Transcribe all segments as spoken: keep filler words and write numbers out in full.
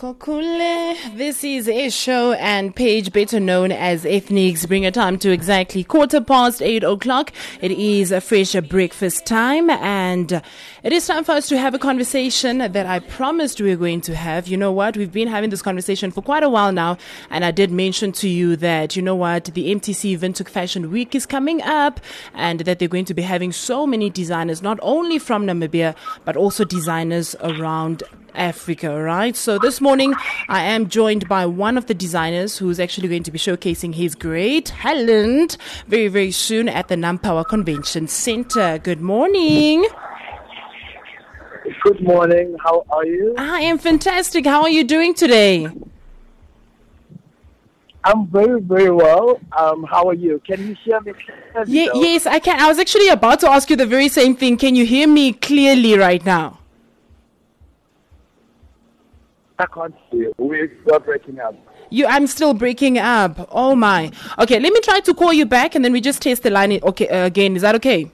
Kokule. This is a show and page better known as Ethnics. Bring your time to exactly quarter past eight o'clock. It is a fresh breakfast time, and it is time for us to have a conversation that I promised we were going to have. You know what? We've been having this conversation for quite a while now, and I did mention to you that, you know what, the M T C Windhoek Fashion Week is coming up, and that they're going to be having so many designers, not only from Namibia, but also designers around Africa, right? So this morning I am joined by one of the designers who's actually going to be showcasing his great talent very, very soon at the Nampower Convention Center. Good morning. Good morning. How are you? I am fantastic. How are you doing today? I'm very, very well. Um, how are you? Can you hear me clearly? Ye- yes, I can. I was actually about to ask you the very same thing. Can you hear me clearly right now? I can't hear you. We're breaking up. You, I'm still breaking up. Oh my. Okay, let me try to call you back, and then we just test the line. Okay, uh, again. Is that okay?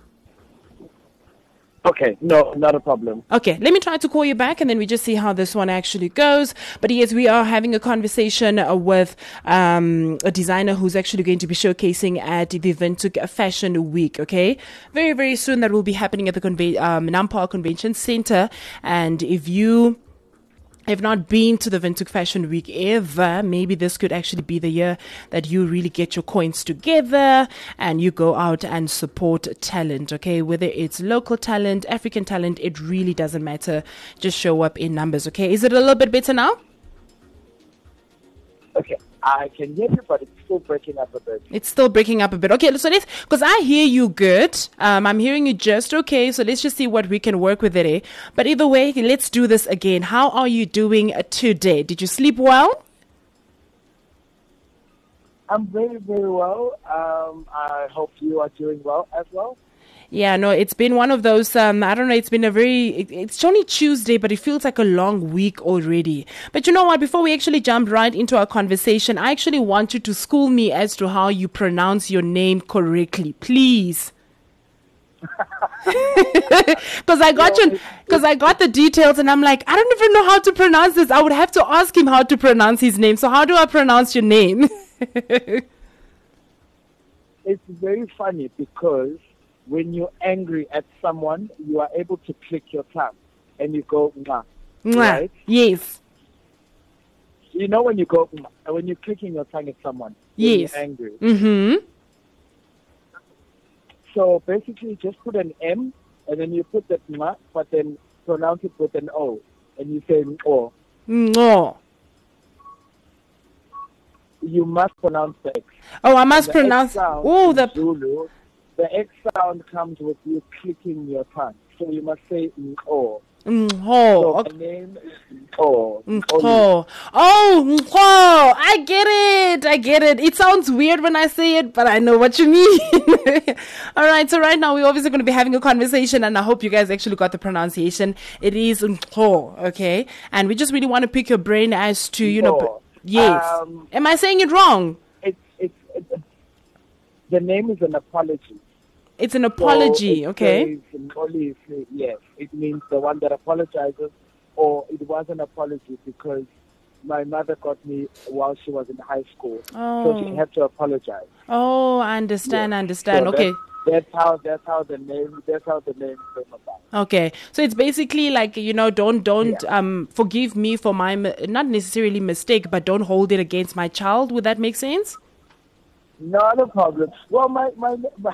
Okay, no, not a problem. Okay, let me try to call you back, and then we just see how this one actually goes. But yes, we are having a conversation uh, with um, a designer who's actually going to be showcasing at the Windhoek Fashion Week. Okay, very, very soon that will be happening at the conve- um, Nampower Convention Center. And if you have not been to the Windhoek Fashion Week ever, maybe this could actually be the year that you really get your coins together and you go out and support talent, okay? Whether it's local talent, African talent, it really doesn't matter. Just show up in numbers, okay? Is it a little bit better now? Okay, I can hear you, but it's still breaking up a bit. It's still breaking up a bit. Okay, so let's, because I hear you good. Um, I'm hearing you just okay. So let's just see what we can work with it. Eh? But either way, let's do this again. How are you doing today? Did you sleep well? I'm very, very well. Um, I hope you are doing well as well. Yeah, no, it's been one of those, um, I don't know, it's been a very, it, it's only Tuesday, but it feels like a long week already. But you know what, before we actually jump right into our conversation, I actually want you to school me as to how you pronounce your name correctly, please. Because I got you, because I got the details and I'm like, I don't even know how to pronounce this. I would have to ask him how to pronounce his name. So how do I pronounce your name? It's very funny because when you're angry at someone, you are able to click your tongue and you go, mwah, right? Yes. You know when you go, mwah, when you're clicking your tongue at someone, yes. You're angry. Mm-hmm. So basically just put an M and then you put that mwah, but then pronounce it with an O. And you say, oh. No. You must pronounce the X. Oh, I must pronounce. Oh, the Zulu. The X sound comes with you clicking your tongue. So you must say Nko. Nko. So Okay. my name is Nko. Nko. Oh, Nko. I get it. I get it. It sounds weird when I say it, but I know what you mean. All right. So right now we're obviously going to be having a conversation, and I hope you guys actually got the pronunciation. It is Nko. Okay. And we just really want to pick your brain as to, you know, Nko. yes. Um, Am I saying it wrong? It's, it's, it's, the name is an apology. It's an apology, so okay? Says, yes, it means the one that apologizes, or it was an apology because my mother got me while she was in high school, oh. so she had to apologize. Oh, I understand, yes. I understand. So okay. That's, that's how that's how the name that's how the name came about. Okay, so it's basically like, you know, don't don't yeah. um forgive me for my not necessarily mistake, but don't hold it against my child. Would that make sense? Not a problem. Well, my my my,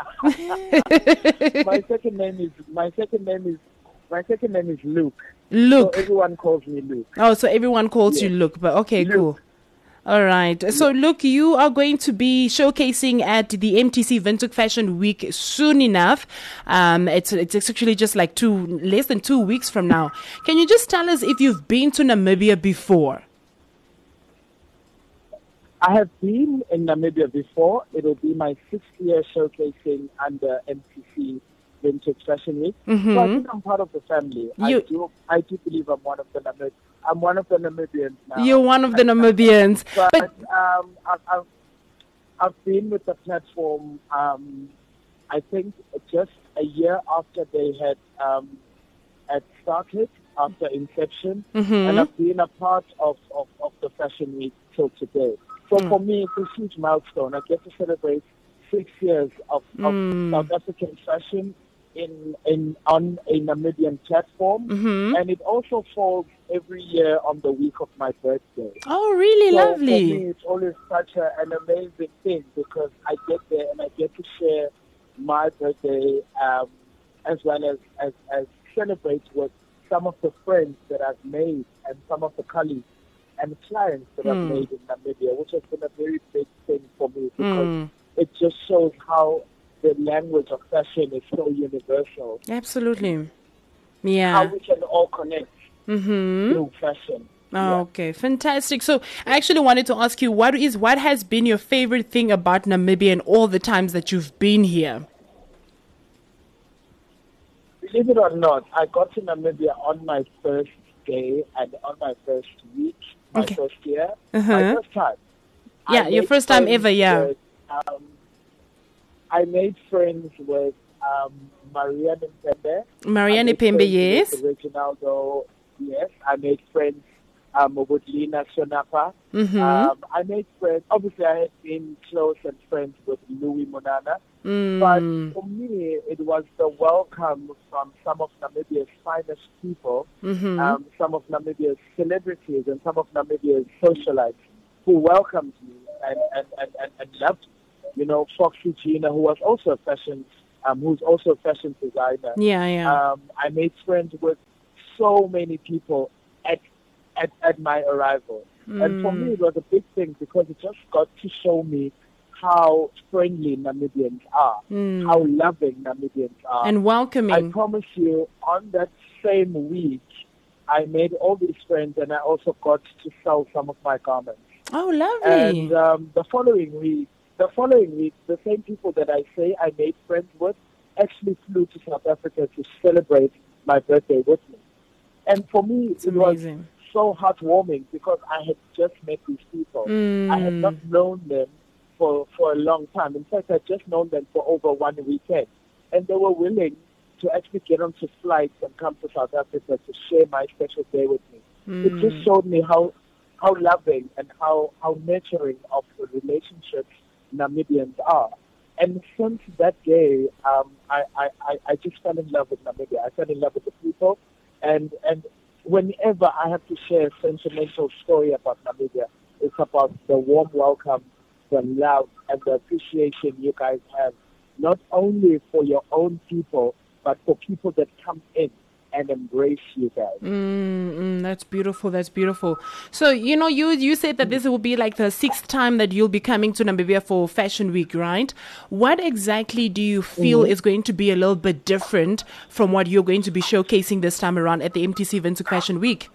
my second name is my second name is my second name is Luke. Luke. So everyone calls me Luke. Oh, so everyone calls yes. you Luke. But okay, Luke. Cool. All right. So, Luke, you are going to be showcasing at the M T C Windhoek Fashion Week soon enough. Um, it's it's actually just like two less than two weeks from now. Can you just tell us if you've been to Namibia before? I have been in Namibia before. It will be my sixth year showcasing under M T C Windhoek Fashion Week. Mm-hmm. So I think I'm part of the family. You, I do I do believe I'm one of the Namib- I'm one of the Namibians now. You're one of the Namibians. but but um, I've, I've I've been with the platform. Um, I think just a year after they had um, had started. after inception, Mm-hmm. and I've been a part of, of, of the Fashion Week till today. So Mm. for me, it's a huge milestone. I get to celebrate six years of, of Mm. South African fashion in in on a Namibian platform, Mm-hmm. and it also falls every year on the week of my birthday. Oh, really So lovely. for me, it's always such a, an amazing thing because I get there and I get to share my birthday um, as well as, as, as celebrate with some of the friends that I've made and some of the colleagues and clients that I've Mm. made in Namibia, which has been a very big thing for me because Mm. it just shows how the language of fashion is so universal, Absolutely. how Yeah. we can all connect Mm-hmm. through fashion. Yeah. Okay, fantastic. So I actually wanted to ask you, what is what has been your favorite thing about Namibia and all the times that you've been here? Believe it or not, I got to Namibia on my first day and on my first week, my Okay. first year, Uh-huh. my first time. I Yeah, your made first time friends ever, yeah. with, um, I made friends with um, Marianne Mpembe. Marianne I made Pembe, friends yes. With Reginaldo, yes. I made friends um, with Lina Sonapa. Mm-hmm. Um, I made friends. Obviously, I had been close and friends with Louis Monana. Mm. But for me, it was the welcome from some of Namibia's finest people, Mm-hmm. um, some of Namibia's celebrities, and some of Namibia's socialites who welcomed me and, and, and, and, and loved me. You know, Foxy Gina, who was also a fashion, um, who's also a fashion designer. Yeah, yeah. Um, I made friends with so many people at at, at my arrival. And for me, it was a big thing because it just got to show me how friendly Namibians are, Mm. how loving Namibians are. And I welcoming. promise you, on that same week, I made all these friends and I also got to sell some of my garments. Oh, lovely. And um, the following week, the following week, the same people that I say I made friends with actually flew to South Africa to celebrate my birthday with me. And for me, It's it was amazing. so heartwarming because I had just met these people. I had Mm. not known them for, for a long time. In fact, I had just known them for over one weekend. And they were willing to actually get onto flights and come to South Africa to share my special day with me. It just showed me how how loving and how, how nurturing of the relationships Namibians are. And since that day, um, I, I, I, I just fell in love with Namibia. I fell in love with the people. And, and whenever I have to share a sentimental story about Namibia, it's about the warm welcome, the love, and the appreciation you guys have, not only for your own people, but for people that come in and embrace you guys. Mm, mm, that's beautiful. That's beautiful. So, you know, you you said that this will be like the sixth time that you'll be coming to Namibia for Fashion Week, right? What exactly do you feel Mhm. is going to be a little bit different from what you're going to be showcasing this time around at the M T C Windhoek Fashion Week?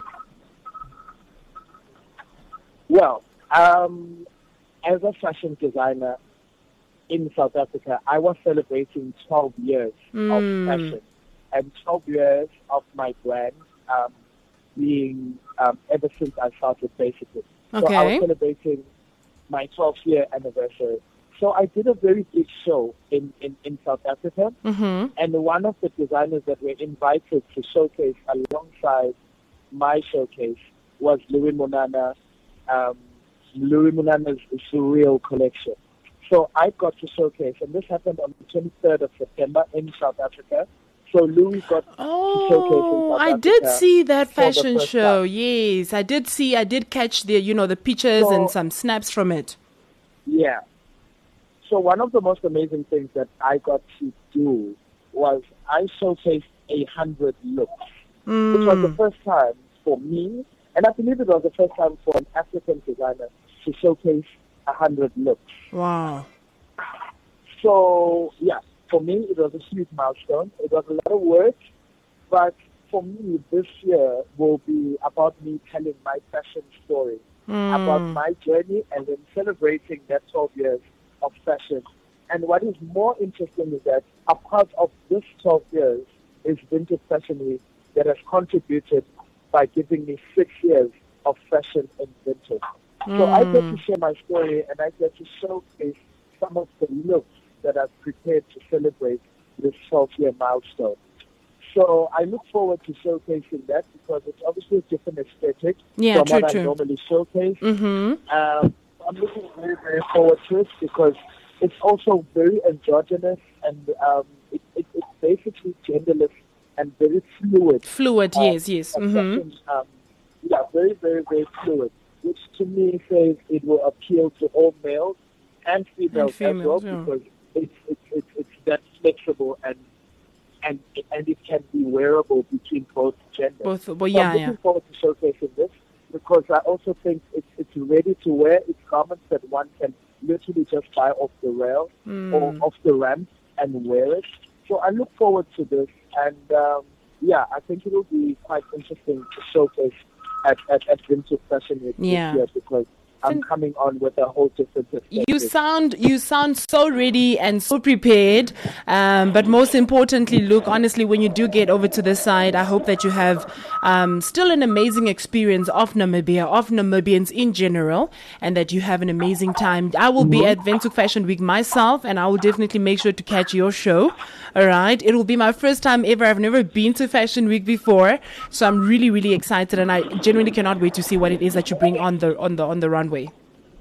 Well, um, as a fashion designer in South Africa, I was celebrating twelve years Mm. of fashion and twelve years of my brand um, being um, ever since I started, basically. So I Okay. was celebrating my twelfth year anniversary. So I did a very big show in, in, in South Africa, Mm-hmm. and one of the designers that were invited to showcase alongside my showcase was Louis Monana, um, Louis Monana's Surreal collection. So I got to showcase, and this happened on the twenty-third of September in South Africa. So Louis got to showcase in Oh, South I Africa did see that for the fashion first show. time. Yes, I did see. I did catch the, you know, the pictures So- and some snaps from it. Yeah. So one of the most amazing things that I got to do was I showcased a hundred looks, which was the Mm. first time for me, and I believe it was the first time for an African designer to showcase a hundred looks. Wow. So yeah, for me it was a huge milestone. It was a lot of work, but for me this year will be about me telling my fashion story, about Mm. my journey, and then celebrating that twelve years of fashion. And what is more interesting is that a part of this twelve years is Vintage Fashion Week that has contributed by giving me six years of fashion in vintage. So I get to share my story and I get to showcase some of the looks that I've prepared to celebrate this twelve-year milestone. So I look forward to showcasing that because it's obviously a different aesthetic Yeah, from true, what true. I normally showcase. Mm-hmm. Um, I'm looking very, very forward to it because it's also very androgynous and um, it, it, it's basically genderless and very fluid. Fluid, Um, yes, yes. a Mm-hmm. fashion, um, yeah, very, very, very fluid, which to me says it will appeal to all males and females, And females, as yeah. well because it's, it's, it's, it's that flexible and and and it can be wearable between both genders. Both, well, So yeah, I'm looking yeah. forward to showcasing this because I also think it's it's ready to wear. It's garments that one can literally just buy off the rail Mm. or off the ramp and wear it. So I look forward to this, and um, yeah, I think it will be quite interesting to showcase at at, at Vintage Fashion Week Yeah. this year because I'm Fin- coming on with a whole different perspective. You sound you sound so ready and so prepared, um, but most importantly, look, honestly, when you do get over to this side, I hope that you have um, still an amazing experience of Namibia, of Namibians in general, and that you have an amazing time. I will be at Windhoek Fashion Week myself, and I will definitely make sure to catch your show. All right, it will be my first time ever. I've never been to Fashion Week before, so I'm really, really excited, and I genuinely cannot wait to see what it is that you bring on the on the on the runway.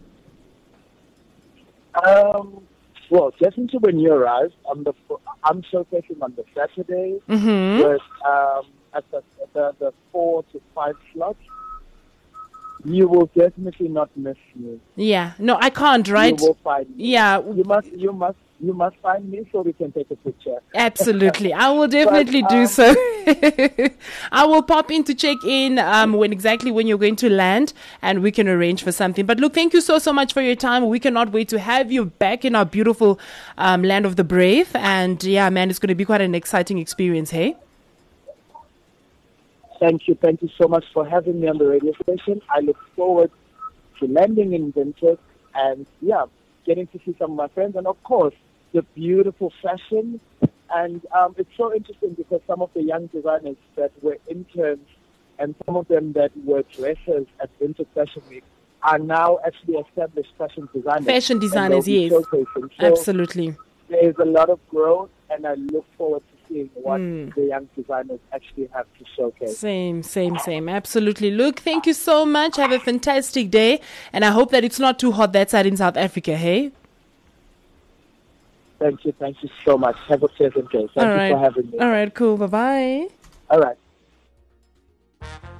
Um, well, definitely when you arrive, on the I'm showcasing on the Saturday Mm-hmm. with um, at the, the the four to five slots. You will definitely not miss me. Yeah, no, I can't, right? You will find me. Yeah, You must, you must, you must find me so we can take a picture. absolutely. I will definitely But, do um, so. I will pop in to check in um, when exactly when you're going to land, and we can arrange for something. But look, thank you so so much for your time. We cannot wait to have you back in our beautiful um, land of the brave. And yeah, man, it's going to be quite an exciting experience. Hey. Thank you, thank you so much for having me on the radio station. I look forward to landing in Windhoek and yeah, getting to see some of my friends and of course the beautiful fashion. And um, it's so interesting because some of the young designers that were interns and some of them that were dressers at Windhoek Fashion Week are now actually established fashion designers. Fashion and designers, they'll be yes. showcasing. So Absolutely. there's a lot of growth, and I look forward to seeing what Mm. the young designers actually have to showcase. Same, same, same. Absolutely. Look, thank you so much. Have a fantastic day. And I hope that it's not too hot that side in South Africa, hey? Thank you, thank you so much. Have a pleasant day. Thank All you right. for having me. All right, cool. Bye-bye. All right.